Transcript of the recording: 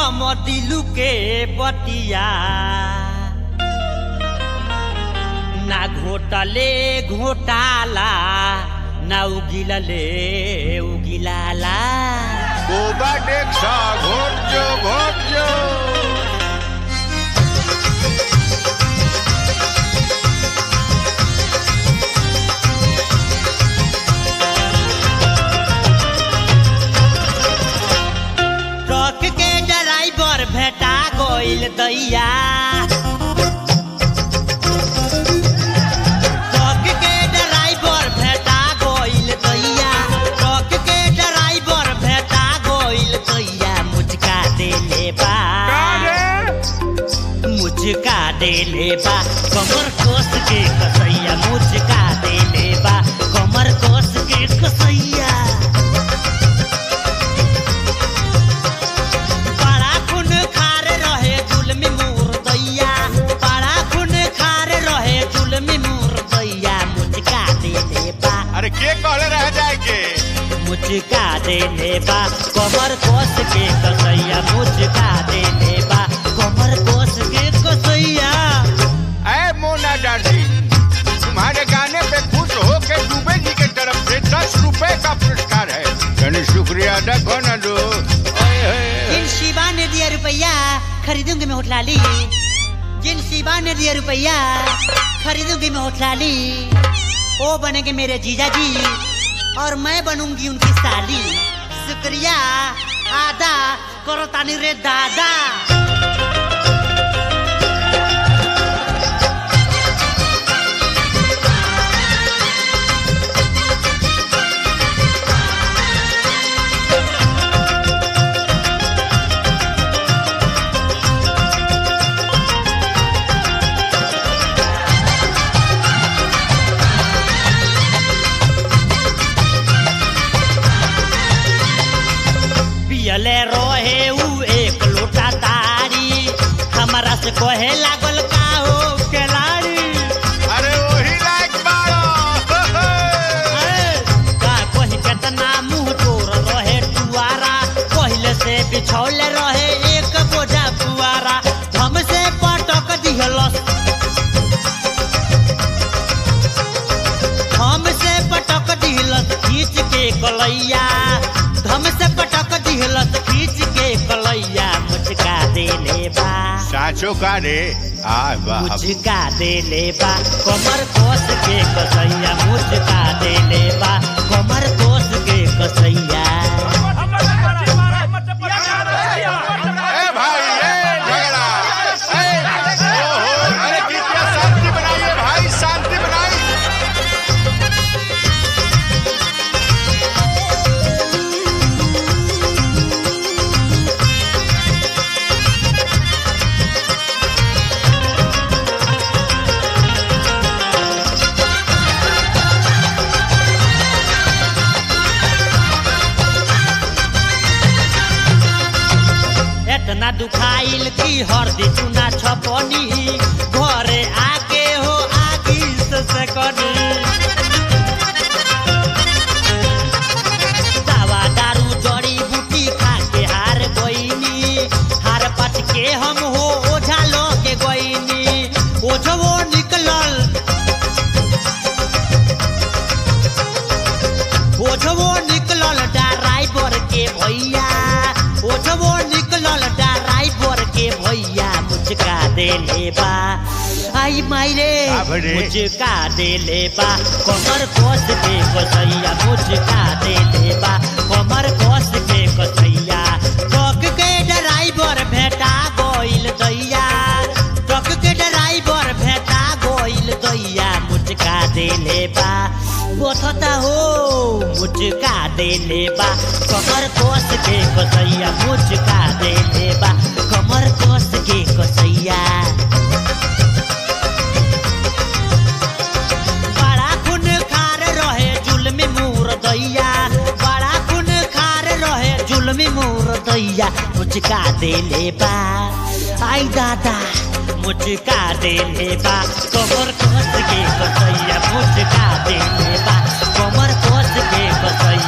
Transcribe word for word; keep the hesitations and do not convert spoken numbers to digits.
हम दिलु के बतिया ना घोटले घोटाला ना उगिलले उगिलाला गोबा देखा घोट जो घोट जो ट्रक के ड्राइवर भेटा गइल दैया ट्रक के ड्राइवर भेटा गइल दैया ट्रक के ड्राइवर भेटा गइल दैया मुझका देले बा मुझका देले बा कमर कोस के कसैया मुझका देले बा कमर कोस के कसैया अरे के कहले रह जाए के मुझका देले बा कमर कोस के कसैया मुझका देले बा कमर कोस के कसैया। ऐ मोना डार्लिंग तुम्हारे गाने पे खुश हो के दुबे जी के तरफ से दस रुपए का पुरस्कार है यानी शुक्रिया अदा करना दो। जिन शिवा ने दिया रुपया खरीदूंगी मैं होटलाली जिन शिवा ने दिया रुपया खरीदूंगी मैं होटलाली वो बनेंगे मेरे जीजा जी और मैं बनूंगी उनकी साली शुक्रिया आदा करो तानी रे दादा। पियले रोहे उ एक लोटा तारी हमारा से कहे लागल का हो केलाड़ी अरे वही लायक बाड़ो अरे का कही केतना मुंह तोर रहे टुआरा पहले से बिछौले रहे एक बोझा पुआरा हमसे पटक दिहलस हमसे पटक दिहलस खींच के कलैया हमसे पटक दिहलस खींच के कलैया मुझका देले बा साचो का रे आ वाह मुझका देले बा कमर कोस के कसैया मुझका देले बा कमर कोस के कसैया। ए भाई ए झगड़ा ए ओहो अरे कितना शांति बनाइए भाई शांति बनाइए। इतना दुखाइल की हरदी चुना छपनी घरे आके हो आगी से सकनी दवा दारू जड़ी बूटी खा के हार गईनी हार पच के हम हो ओझा लो के गईनी ओझवो निकलल ओझवो निकलल ड्राइवर के भैया ओझवो निकलल ड्राइवर के भैया मुझका देले बा आई माई रे मुझका देले बा कमर कोस के कसैया मुझका देले बा कमर कोस के कसैया। ट्रक के ड्राइवर भेटा गइल दैया ट्रक के ड्राइवर भेटा गइल दैया मुझका देले बा बोथता हो मुझका देले बा कमर कोस के कसैया मुझका देले बा कमर कोस के कसैया। बड़ा खून खार रहे जुल्मी मोर दैया बड़ा खून खार रहे जुल्मी मोर दैया मुझका देले बा आई दादा मुझका देले बा कमर कोस के कसैया मुझका देले बा कमर कोस के कसैया।